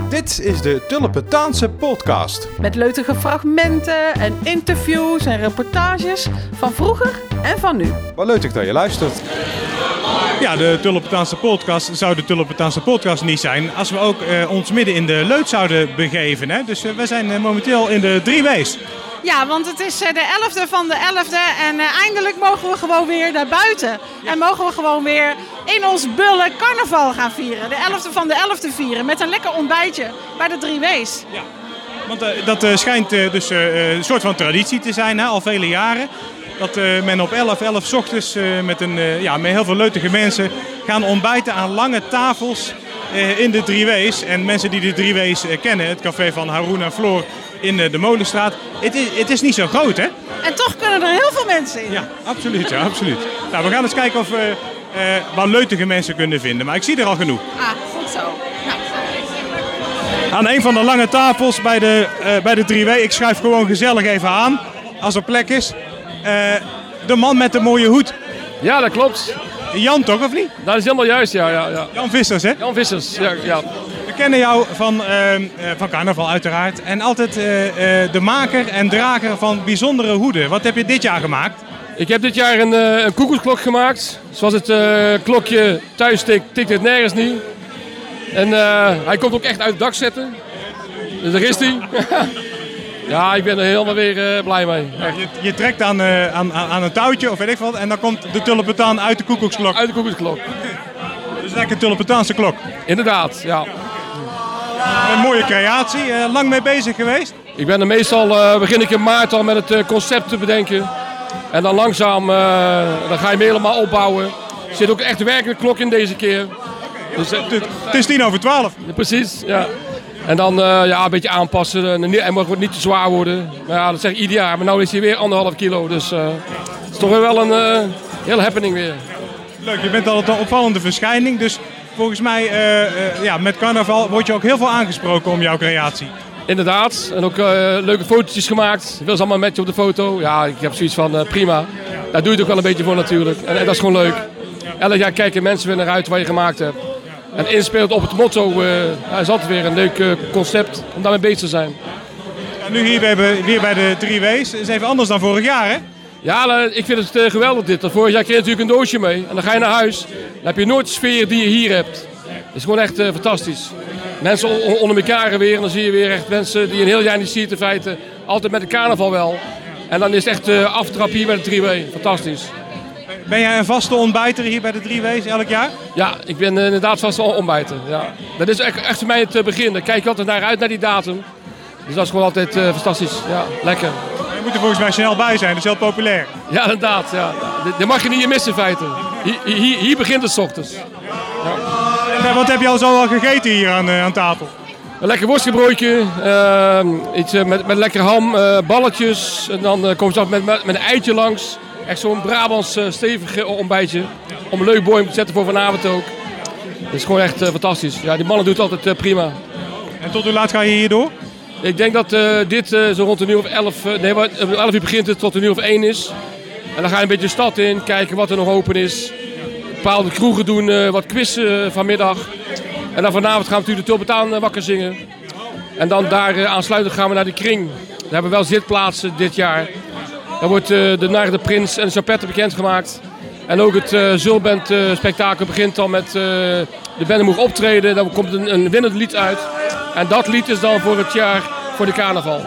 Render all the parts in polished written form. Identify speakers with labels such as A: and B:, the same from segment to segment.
A: Dit is de Tulpentaanse podcast.
B: Met leutige fragmenten en interviews en reportages van vroeger en van nu.
A: Wat leuk dat je luistert.
C: Ja, de Tulpentaanse podcast zou de Tulpentaanse podcast niet zijn als we ook ons midden in de Leut zouden begeven. Hè? Dus we zijn momenteel in de 3 W's.
B: Ja, want het is de 11e van de 11e en eindelijk mogen we gewoon weer naar buiten. Ja. En mogen we gewoon weer in ons bulle carnaval gaan vieren. De 11e van de 11e vieren met een lekker ontbijtje bij de 3 W's.
C: Ja, want dat schijnt dus een soort van traditie te zijn, hè, al vele jaren. Dat men op 11 's ochtends met heel veel leutige mensen gaan ontbijten aan lange tafels in de 3 W's. En mensen die de 3 W's kennen, het café van Haroon en Floor in de Molenstraat. Het is niet zo groot, hè?
B: En toch kunnen er heel veel mensen in.
C: Ja, absoluut. Ja, absoluut. Nou, we gaan eens kijken of we wat leutige mensen kunnen vinden. Maar ik zie er al genoeg.
B: Ah, goed zo. Nou.
C: Aan een van de lange tafels bij de 3 W. Ik schuif gewoon gezellig even aan, als er plek is. De man met de mooie hoed.
D: Ja, dat klopt.
C: Jan toch, of niet?
D: Dat is helemaal juist, ja.
C: Jan Vissers, hè?
D: Jan Vissers, ja.
C: We kennen jou van carnaval uiteraard. En altijd de maker en drager van bijzondere hoeden. Wat heb je dit jaar gemaakt?
D: Ik heb dit jaar een koekoeksklok gemaakt. Zoals het klokje thuis tikt het nergens niet. En hij komt ook echt uit het dak zetten. Dus daar is hij. Ja, ik ben er helemaal weer blij mee.
C: Je trekt aan een touwtje of weet ik wat. En dan komt de tulpentaan uit de koekoeksklok.
D: Uit de koekoeksklok.
C: Dus lekker tulpentaanse klok.
D: Inderdaad, ja.
C: Een mooie creatie. Lang mee bezig geweest?
D: Ik ben er meestal, begin ik in maart al met het concept te bedenken. En dan langzaam, dan ga je hem helemaal opbouwen. Er zit ook echt werkelijk klok in deze keer.
C: Dus, het is 12:10.
D: Ja, precies, ja. En dan een beetje aanpassen. En mag niet te zwaar worden. Maar ja, dat zeg ik ieder jaar. Maar nu is hij weer 1,5 kilo. Dus het is toch wel een hele happening weer.
C: Leuk, je bent altijd een opvallende verschijning. Dus volgens mij, met carnaval word je ook heel veel aangesproken om jouw creatie.
D: Inderdaad. En ook leuke fotootjes gemaakt. Ik wil ze allemaal met je op de foto. Ja, ik heb zoiets van prima. Daar doe je het ook wel een beetje voor natuurlijk. En dat is gewoon leuk. Elk jaar kijken mensen weer naar uit wat je gemaakt hebt. En inspeelt op het motto, is altijd weer een leuk concept om daarmee bezig te zijn.
C: Ja, nu hier bij de 3 W's is even anders dan vorig jaar, hè?
D: Ja, ik vind het geweldig dit. Vorig jaar kreeg je natuurlijk een doosje mee en dan ga je naar huis. Dan heb je nooit de sfeer die je hier hebt. Het is gewoon echt fantastisch. Mensen onder elkaar weer en dan zie je weer echt mensen die een heel jaar niet ziet in feite. Altijd met de carnaval wel. En dan is het echt aftrap hier bij de 3 W. Fantastisch.
C: Ben jij een vaste ontbijter hier bij de 3 W's elk jaar?
D: Ja, ik ben inderdaad vaste ontbijter. Ja. Dat is echt voor mij het begin. Daar kijk ik altijd naar uit, naar die datum. Dus dat is gewoon altijd fantastisch. Ja, lekker.
C: Je moet er volgens mij snel bij zijn, dat is heel populair.
D: Ja, inderdaad. Ja. Dat mag je niet missen in feite. Hier begint het 's ochtends. Ja.
C: En wat heb je al gegeten hier aan tafel?
D: Een lekker worstgebroodje, iets met lekker ham, balletjes. En dan komt ze af met een eitje langs. Echt zo'n Brabants stevig ontbijtje. Om een leuk boy te zetten voor vanavond ook. Het is gewoon echt fantastisch. Ja, die mannen doen het altijd prima.
C: En tot hoe laat ga je hier door?
D: Ik denk dat dit zo rond een uur of 11... om 11 uur begint het tot een uur of 1 is. En dan ga je een beetje de stad in, kijken wat er nog open is. Bepaalde kroegen doen, wat quizzen vanmiddag. En dan vanavond gaan we natuurlijk de Tulpentaan wakker zingen. En dan daar aansluitend gaan we naar de Kring. Daar hebben we wel zitplaatsen dit jaar. Dan wordt de Naar de Prins en de Champette bekendgemaakt. En ook het Zulband spektakel begint dan met de band moet optreden. Dan komt een winnend lied uit. En dat lied is dan voor het jaar voor de carnaval.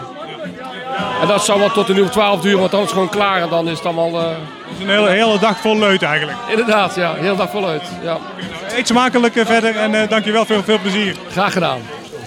D: En dat zal wel tot een uur of 12 duren, want dan is het gewoon klaar. En dan is het dan wel...
C: Het is een hele dag vol leut eigenlijk.
D: Inderdaad, ja. Een hele dag vol leut. Ja.
C: Eet smakelijk verder en dankjewel. Veel plezier.
D: Graag gedaan.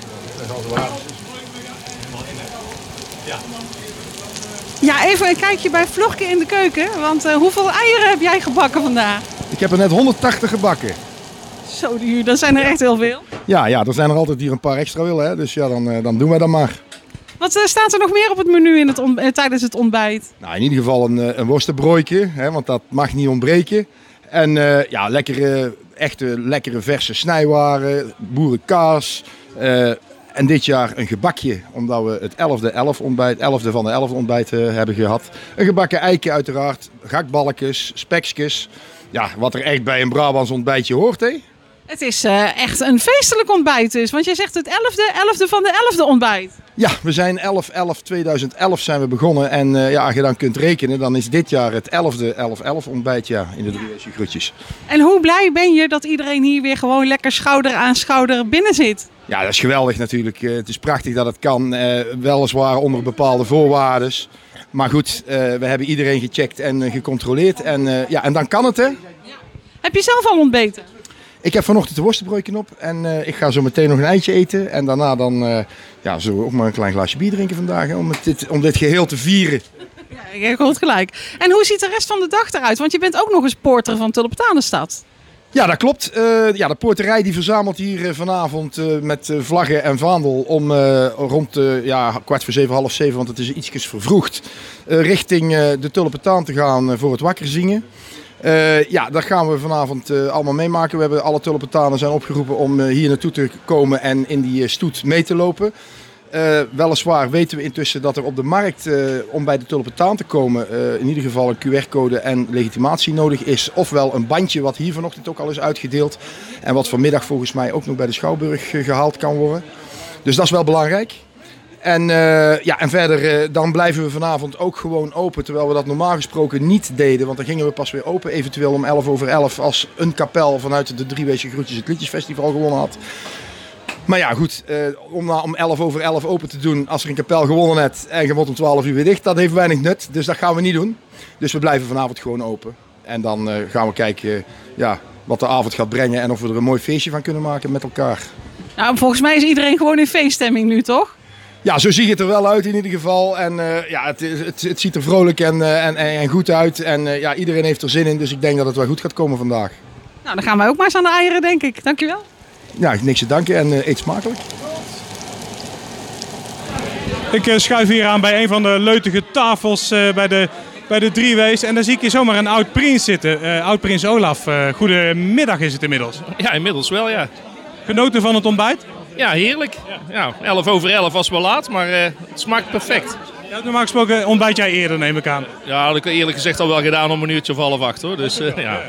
B: Ja, even een kijkje bij Vlogke in de keuken. Want hoeveel eieren heb jij gebakken vandaag?
E: Ik heb er net 180 gebakken.
B: Zo, dat zijn er echt heel veel.
E: Ja, er zijn er altijd die er een paar extra willen. Hè? Dus ja, dan doen wij dat maar.
B: Wat staat er nog meer op het menu tijdens het ontbijt?
E: Nou, in ieder geval een worstenbroodje, hè, want dat mag niet ontbreken. En lekkere verse snijwaren, boerenkaas. En dit jaar een gebakje, omdat we het 11e van de 11e ontbijt hebben gehad. Een gebakken eiken uiteraard, gakballetjes, spekjes. Ja, wat er echt bij een Brabants ontbijtje hoort, hè?
B: Het is echt een feestelijk ontbijt dus. Want jij zegt het 11e van de 11e ontbijt.
E: Ja, we zijn 11/11/2011 zijn we begonnen. En als je dan kunt rekenen, dan is dit jaar het 11e 11/11 ontbijt in de Drieweesje Groetjes.
B: En hoe blij ben je dat iedereen hier weer gewoon lekker schouder aan schouder binnen zit?
E: Ja, dat is geweldig natuurlijk. Het is prachtig dat het kan. Weliswaar onder bepaalde voorwaarden. Maar goed, we hebben iedereen gecheckt en gecontroleerd. En dan kan het, hè?
B: Heb je zelf al ontbeten?
E: Ik heb vanochtend de worstenbroodje op en ik ga zo meteen nog een eitje eten. En daarna dan zullen we ook maar een klein glaasje bier drinken vandaag, hè, om dit geheel te vieren.
B: Ja, ik heb goed gelijk. En hoe ziet de rest van de dag eruit? Want je bent ook nog eens porter van Tulpentanenstad.
E: Ja, dat klopt. De poorterij die verzamelt hier vanavond met vlaggen en vaandel om rond 6:15, 6:30, want het is ietsjes vervroegd, richting de Tulpentaan te gaan voor het wakkerzingen. Dat gaan we vanavond allemaal meemaken. We hebben alle Tulpentanen zijn opgeroepen om hier naartoe te komen en in die stoet mee te lopen. Weliswaar weten we intussen dat er op de markt om bij de Tulpentaan te komen in ieder geval een QR-code en legitimatie nodig is. Ofwel een bandje wat hier vanochtend ook al is uitgedeeld. En wat vanmiddag volgens mij ook nog bij de Schouwburg gehaald kan worden. Dus dat is wel belangrijk. En verder dan blijven we vanavond ook gewoon open, terwijl we dat normaal gesproken niet deden. Want dan gingen we pas weer open, eventueel om 11:11 als een kapel vanuit de Drieweesje Groetjes het Liedjesfestival gewonnen had. Maar ja, goed, om 11:11 open te doen als er een kapel gewonnen heeft en je wordt om 12 uur weer dicht, dat heeft weinig nut. Dus dat gaan we niet doen. Dus we blijven vanavond gewoon open. En dan gaan we kijken wat de avond gaat brengen en of we er een mooi feestje van kunnen maken met elkaar.
B: Nou, volgens mij is iedereen gewoon in feeststemming nu, toch?
E: Ja, zo ziet het er wel uit in ieder geval. En het ziet er vrolijk en goed uit. En iedereen heeft er zin in, dus ik denk dat het wel goed gaat komen vandaag.
B: Nou, dan gaan wij ook maar eens aan de eieren, denk ik. Dankjewel.
E: Ja, niks te danken en eet smakelijk.
C: Ik schuif hier aan bij een van de leutige tafels bij de Driewees. En daar zie ik hier zomaar een oud-prins zitten. Oud-prins Olaf. Goedemiddag is het inmiddels.
F: Ja, inmiddels wel, ja.
C: Genoten van het ontbijt?
F: Ja, heerlijk. Ja, 11:11 was wel laat, maar het smaakt perfect.
C: Ja, normaal gesproken ontbijt jij eerder, neem ik aan.
F: Ja, dat had ik eerlijk gezegd al wel gedaan om 7:30 hoor. Dus ja.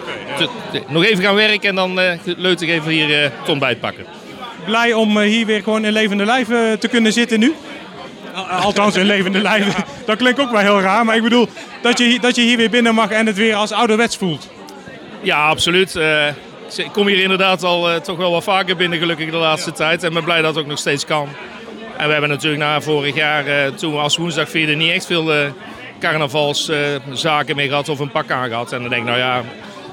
F: Nog even gaan werken en dan leuk ik even hier het ontbijt pakken.
C: Blij om hier weer gewoon in levende lijven te kunnen zitten nu? Althans in levende lijven. Dat klinkt ook wel heel raar, maar ik bedoel dat je hier weer binnen mag en het weer als ouderwets voelt.
F: Ja, absoluut. Ik kom hier inderdaad al toch wel wat vaker binnen gelukkig de laatste tijd. En ben blij dat het ook nog steeds kan. En we hebben natuurlijk na vorig jaar, toen we als woensdag vierden, niet echt veel carnavalszaken mee gehad of een pak aan gehad. En dan denk ik, nou ja,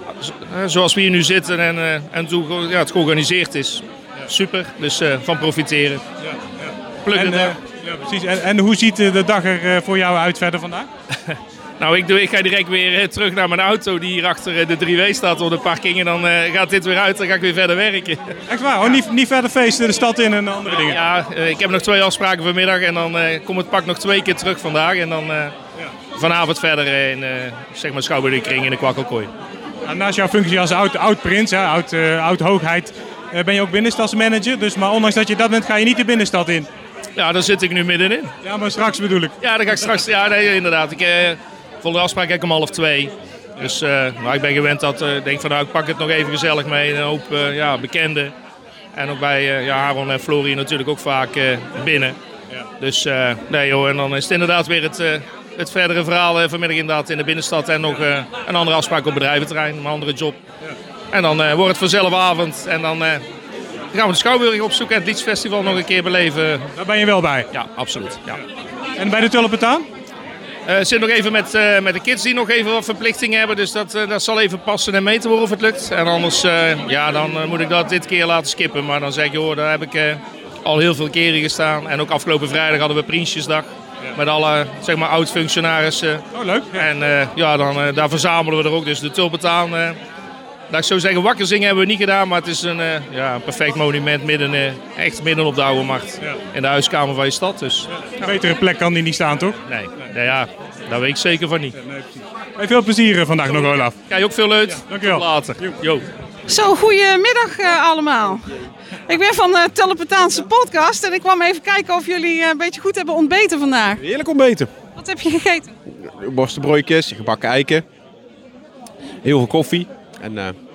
F: zoals we hier nu zitten en toen het georganiseerd is, super. Dus van profiteren. Plukken.
C: Ja, precies. En hoe ziet de dag er voor jou uit verder vandaag?
F: Nou, ik ga direct weer terug naar mijn auto die hier achter de Driewees staat op de parking. En dan gaat dit weer uit, dan ga ik weer verder werken.
C: Echt waar? Oh, niet verder feesten, de stad in en andere dingen?
F: Ja, ik heb nog 2 afspraken vanmiddag en dan komt het pak nog 2 keer terug vandaag. En dan vanavond verder in Schouwburgkring in de Kwakkelkooi.
C: Nou, naast jouw functie als oud-prins, oud-hoogheid, ben je ook binnenstadsmanager. Dus, maar ondanks dat je dat bent, ga je niet de binnenstad in.
F: Ja, daar zit ik nu middenin.
C: Ja, maar straks bedoel ik.
F: Ja, dan ga ik straks. Ja, nee, inderdaad. Volgende afspraak heb ik om 1:30. Dus ik ben gewend dat ik denk van nou, ik pak het nog even gezellig mee. Een hoop bekenden. En ook bij Aaron en Florie natuurlijk ook vaak binnen. Ja. Dus nee joh, en dan is het inderdaad weer het verdere verhaal vanmiddag inderdaad in de binnenstad. En nog een andere afspraak op bedrijventerrein, een andere job. Ja. En dan wordt het vanzelf avond en dan gaan we de Schouwburg opzoeken en het Liedjesfestival nog een keer beleven.
C: Daar ben je wel bij?
F: Ja, absoluut. Ja.
C: En bij de Tulpentaan?
F: Zit nog even met de kids die nog even wat verplichtingen hebben. Dus dat zal even passen en meten worden of het lukt. En anders dan moet ik dat dit keer laten skippen. Maar dan zeg ik, hoor, daar heb ik al heel veel keren gestaan. En ook afgelopen vrijdag hadden we Prinsjesdag. Ja. Met alle oud-functionarissen.
C: Oh, leuk.
F: Ja. En daar verzamelen we er ook. Dus de Tulpentaan, laat ik zo zeggen, wakker zingen hebben we niet gedaan. Maar het is een perfect monument echt midden op de Oude Markt. Ja. In de huiskamer van je stad. Dus,
C: Een betere plek kan die niet staan, toch?
F: Nee. Ja, daar weet ik zeker van niet.
C: Hey, veel plezier vandaag nog, Olaf.
F: Kijk ook veel leuk.
C: Ja, dankjewel.
F: Tot later. Yo.
B: Zo, goedemiddag allemaal. Ik ben van de Tulpentaanse podcast en ik kwam even kijken of jullie een beetje goed hebben ontbeten vandaag.
A: Heerlijk ontbeten.
B: Wat heb je gegeten?
A: Worstenbroodjes, gebakken eiken. Heel veel koffie. En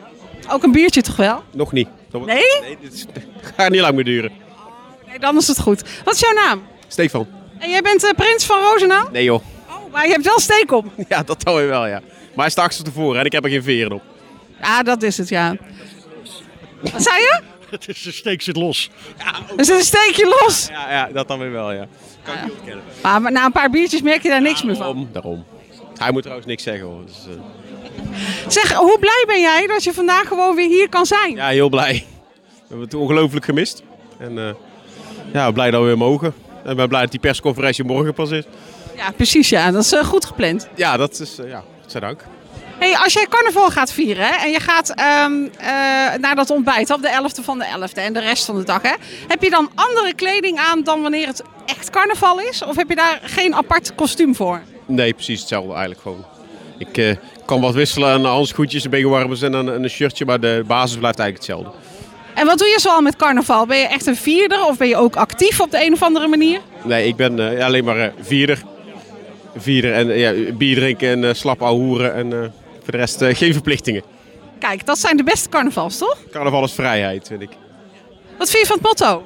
B: Ook een biertje toch wel?
G: Nog niet.
B: Nee?
G: Nee, dit gaat niet lang meer duren.
B: Nee, dan is het goed. Wat is jouw naam?
G: Stefan?
B: En jij bent prins van Roosendaal?
G: Nee joh.
B: Oh, maar je hebt wel steek op.
G: Ja, dat hou je wel, ja. Maar hij staat achterstevoren en ik heb er geen veren op.
B: Ja, dat is het, ja. Wat zei je?
H: Het is de steek zit los.
B: Er zit een steekje los.
G: Ja, dat dan weer wel, ja. Kan ik niet ontkennen.
B: Maar na een paar biertjes merk je daar niks meer van.
G: Daarom. Hij moet trouwens niks zeggen hoor. Dus,
B: Zeg, hoe blij ben jij dat je vandaag gewoon weer hier kan zijn?
G: ja, heel blij. We hebben het ongelooflijk gemist. En ja, blij dat we weer mogen. En ik ben blij dat die persconferentie morgen pas is.
B: Ja, precies, ja. Dat is goed gepland.
G: Ja, dat is, ja, godzijdank.
B: Hey, als jij carnaval gaat vieren hè, en je gaat naar dat ontbijt op de 11e van de 11e en de rest van de dag, hè, heb je dan andere kleding aan dan wanneer het echt carnaval is? Of heb je daar geen apart kostuum voor?
G: Nee, precies hetzelfde eigenlijk gewoon. Ik kan wat wisselen aan handschoentjes, een beetje warmers en een shirtje, maar de basis blijft eigenlijk hetzelfde.
B: En wat doe je zoal met carnaval? Ben je echt een vierder of ben je ook actief op de een of andere manier?
G: Nee, ik ben alleen maar vierder. Vierder en bier drinken en slap ouwehoeren en voor de rest geen verplichtingen.
B: Kijk, dat zijn de beste carnavals, toch?
G: Carnaval is vrijheid, vind ik.
B: Wat vind je van het motto?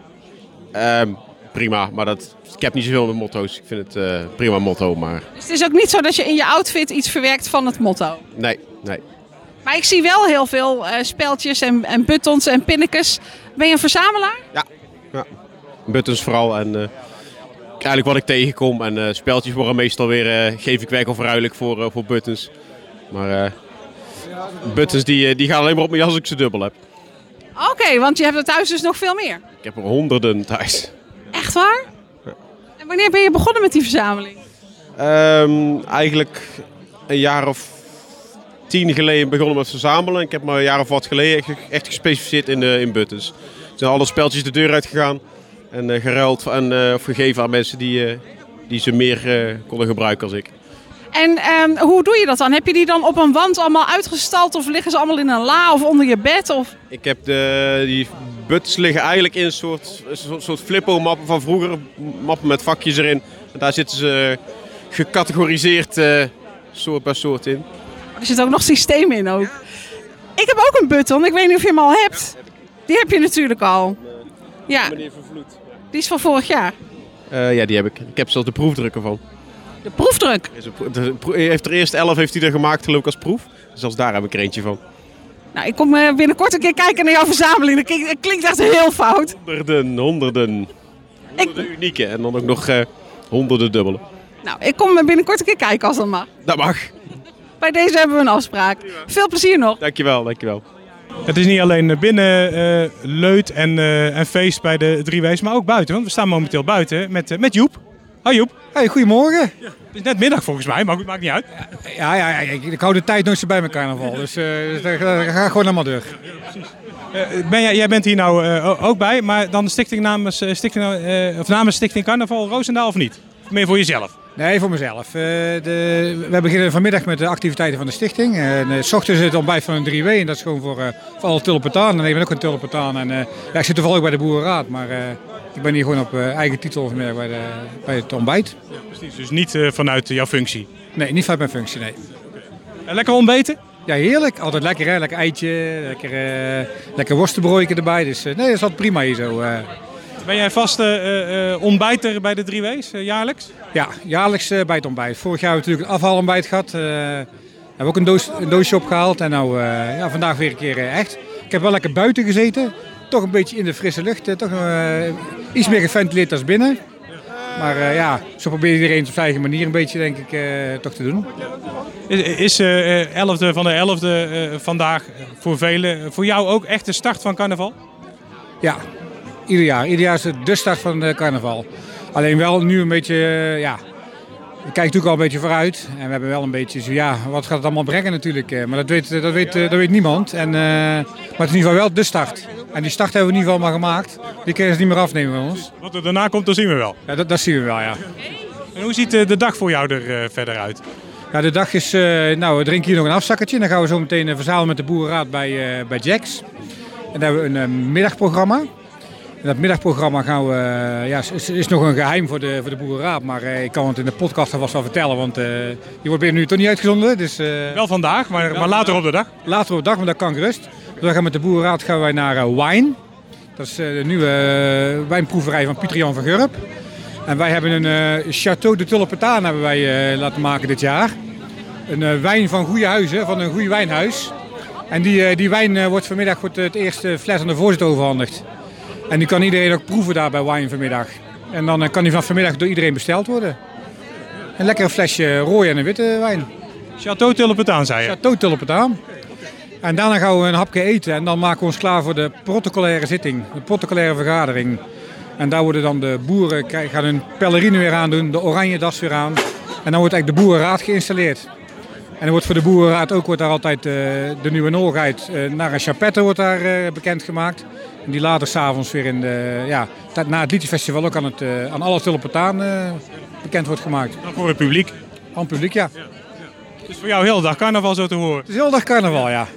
G: Prima, maar ik heb niet zoveel met motto's. Ik vind het prima motto, maar
B: Dus het is ook niet zo dat je in je outfit iets verwerkt van het motto?
G: nee.
B: Maar ik zie wel heel veel speldjes en buttons en pinnekes. Ben je een verzamelaar?
G: Ja. Buttons vooral en eigenlijk wat ik tegenkom. En speltjes worden meestal weer, geef ik weg of ruil ik voor buttons. Maar buttons die gaan alleen maar op mijn jas als ik ze dubbel heb.
B: Oké, want je hebt er thuis dus nog veel meer.
G: Ik heb er honderden thuis.
B: Echt waar? En wanneer ben je begonnen met die verzameling?
G: Eigenlijk een jaar of 10 geleden begonnen met verzamelen. Ik heb maar een jaar of wat geleden echt gespecialiseerd in buttons. Er zijn alle speltjes de deur uitgegaan en geruild of gegeven aan mensen die ze meer konden gebruiken als ik.
B: En hoe doe je dat dan? Heb je die dan op een wand allemaal uitgestald of liggen ze allemaal in een la of onder je bed? Of?
G: Ik heb die buttons liggen eigenlijk in een soort flippo-mappen van vroeger. Mappen met vakjes erin. En daar zitten ze gecategoriseerd soort bij soort in.
B: Er zit ook nog systeem in ook. Ik heb ook een button. Ik weet niet of je hem al hebt. Die heb je natuurlijk al. Ja,
G: Meneer Vervloed.
B: die is van vorig jaar.
G: Ja, die heb ik. Ik heb zelfs de proefdrukken van.
B: De proefdruk.
G: Hij heeft er eerst 11 heeft hij er gemaakt geloof ik als proef. Dus zelfs daar heb ik er eentje van.
B: Nou, ik kom binnenkort een keer kijken naar jouw verzameling. Dat klinkt echt heel fout.
G: Honderden unieke en dan ook nog honderden dubbele.
B: Nou, ik kom binnenkort een keer kijken als dat mag.
G: Dat mag.
B: Bij deze hebben we een afspraak. Veel plezier nog.
G: Dankjewel.
C: Het is niet alleen binnen leut en feest bij de Driewees, maar ook buiten. Want we staan momenteel buiten met Joep. Hoi Joep.
I: Hey, goedemorgen.
C: Het is net middag volgens mij, maar goed, maakt niet uit.
I: Ja, ik hou de tijd nooit zo bij mijn carnaval, dus daar ga ik gewoon helemaal door.
C: Jij bent hier nou ook bij, maar dan de stichting namens Stichting Carnaval Roosendaal of niet? Of meer voor jezelf?
I: Nee, voor mezelf. We beginnen vanmiddag met de activiteiten van de stichting. S ochtends het ontbijt van een 3W en dat is gewoon voor alle Tulpentaan. En ik ben ook een Tulpentaan en ik zit toevallig bij de Boerenraad, maar ik ben hier gewoon op eigen titel vanmiddag bij het ontbijt.
C: Ja, precies, dus niet vanuit jouw functie?
I: Nee, niet vanuit mijn functie, nee.
C: Lekker ontbeten?
I: Ja, heerlijk. Altijd lekker, hè? Lekker eitje, lekker worstenbroodje erbij. Dus nee, dat is altijd prima hier zo.
C: Ben jij vaste ontbijter bij de Driewees, jaarlijks?
I: Ja, jaarlijks bij het ontbijt. Vorig jaar hebben we natuurlijk het afhalontbijt gehad. Hebben we ook een doosje opgehaald en nou vandaag weer een keer echt. Ik heb wel lekker buiten gezeten. Toch een beetje in de frisse lucht. Toch iets meer geventileerd als binnen. Maar zo probeert iedereen op zijn eigen manier een beetje, denk ik, toch te doen.
C: Is 11e van de 11e vandaag voor velen, voor jou ook echt de start van carnaval?
I: Ja, ieder jaar. Ieder jaar is het de start van de carnaval. Alleen wel nu een beetje, we kijken natuurlijk al een beetje vooruit. En we hebben wel een beetje zo, wat gaat het allemaal brengen natuurlijk. Maar dat weet niemand. Maar het is in ieder geval wel de start. En die start hebben we in ieder geval maar gemaakt. Die kunnen ze niet meer afnemen van ons.
C: Wat er daarna komt, dat zien we wel.
I: Ja, dat zien we wel, ja.
C: En hoe ziet de dag voor jou er verder uit?
I: Ja, de dag is, we drinken hier nog een afzakkertje. Dan gaan we zo meteen verzamelen met de Boerenraad bij Jax. En dan hebben we een middagprogramma. En dat middagprogramma is nog een geheim voor de Boerenraad. Maar ik kan het in de podcast alvast wel vertellen, want die wordt binnen nu toch niet uitgezonden. Dus,
C: wel vandaag, maar later op de dag?
I: Later op de dag, maar dat kan gerust. Dus we gaan met de Boerenraad gaan wij naar Wine. Dat is de nieuwe wijnproeverij van Pieter Jan van Gurp. En wij hebben een Château de Tulpentaan hebben wij laten maken dit jaar. Een wijn van goede huizen, van een goed wijnhuis. En die wijn wordt vanmiddag het eerste fles aan de voorzitter overhandigd. En die kan iedereen ook proeven daar bij Wine vanmiddag. En dan kan die vanmiddag door iedereen besteld worden. Een lekker flesje rode en een witte wijn.
C: Château Tulpentaan, zei je?
I: Château Tulpentaan. En daarna gaan we een hapje eten en dan maken we ons klaar voor de protocolaire zitting, de protocolaire vergadering. En daar worden dan de boeren gaan hun pellerine weer aandoen, de oranje das weer aan. En dan wordt eigenlijk de Boerenraad geïnstalleerd. En er wordt voor de Boerenraad ook wordt daar altijd de nieuwe Noorheid naar een chapette wordt daar bekendgemaakt. En die later s'avonds weer na het Liedjefestival ook aan alle Tulpentaan bekend wordt gemaakt.
C: Dan voor het publiek?
I: Van het publiek, ja.
C: Dus voor jou heel dag carnaval zo te horen?
I: Het is heel dag carnaval, ja.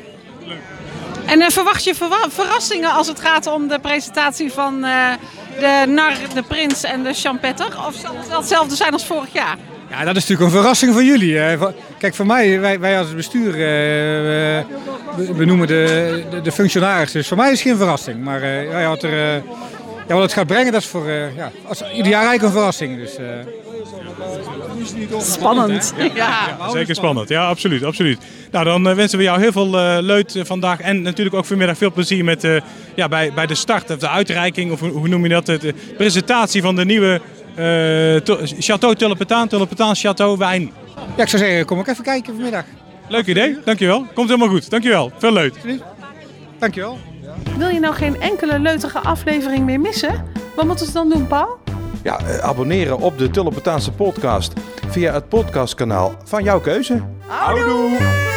B: En verwacht je verrassingen als het gaat om de presentatie van de nar, de prins en de champetter? Of zal het wel hetzelfde zijn als vorig jaar?
I: Ja, dat is natuurlijk een verrassing voor jullie. Kijk, voor mij, wij als het bestuur, we noemen de functionaris. Dus voor mij is het geen verrassing. Maar wat het gaat brengen, dat is voor ieder jaar eigenlijk een verrassing. Dus,
B: spannend. Ja.
C: Zeker spannend, ja, absoluut, absoluut. Nou, dan wensen we jou heel veel leut vandaag en natuurlijk ook vanmiddag veel plezier met, bij de start, of de uitreiking, of hoe noem je dat, de presentatie van de nieuwe Château Tulpentaan Château wijn.
I: Ja, ik zou zeggen, kom ook even kijken vanmiddag.
C: Leuk idee, dankjewel. Komt helemaal goed, dankjewel. Veel leut.
I: Dankjewel.
B: Wil je nou geen enkele leutige aflevering meer missen? Wat moeten ze dan doen, Paul?
A: Ja, abonneren op de Tulpentaanse podcast via het podcastkanaal van jouw keuze.
B: Houdoe!